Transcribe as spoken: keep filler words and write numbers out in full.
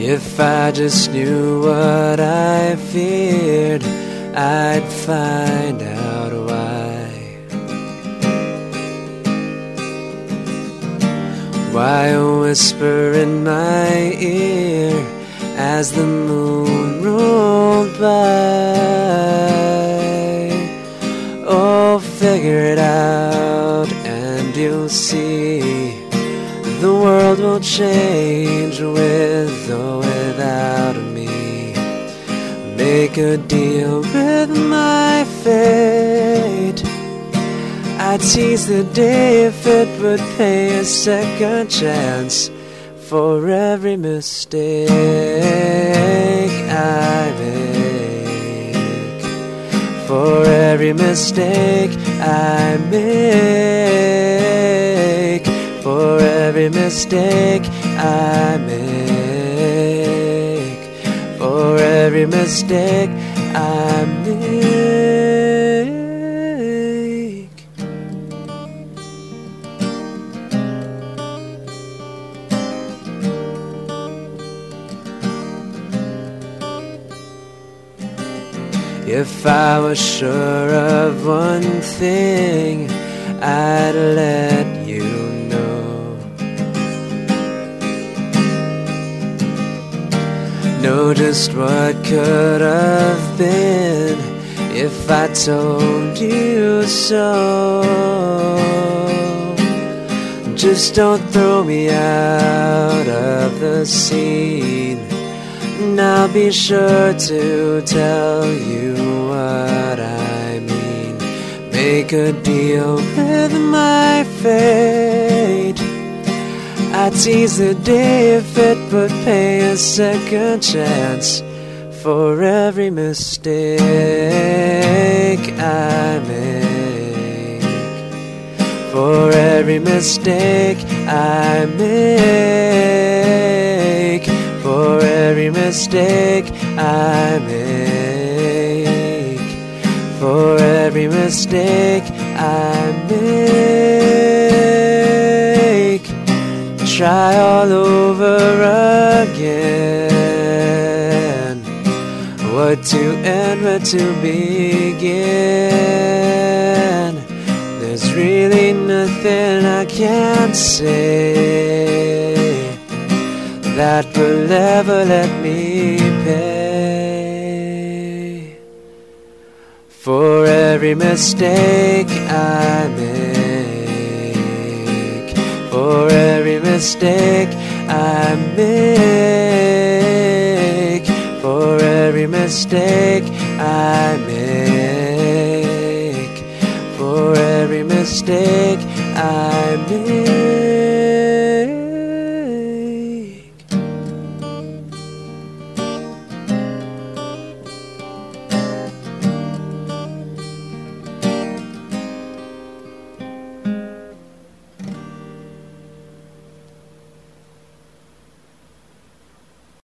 If I just knew what I feared, I'd find out why. Why a whisper in my ear as the moon rolled by? Oh, figure it out and you'll see the world will change with or without me. Make a deal with my fate. I'd seize the day if it would pay a second chance for every mistake I make. For every mistake I make. For every mistake I make. For every mistake I make. If I was sure of one thing, I'd let you know. Know just what could have been if I told you so. Just don't throw me out of the scene, and I'll be sure to tell you what I mean. Make a deal with my fate. I'd seize the day if it would pay a second chance for every mistake I make. For every mistake I make. For every mistake I make. For every mistake I make. Try all over again. What to end, where to begin. There's really nothing I can say that will ever let me pay. For every mistake I make. For every mistake I make. For every mistake I make. For every mistake I make.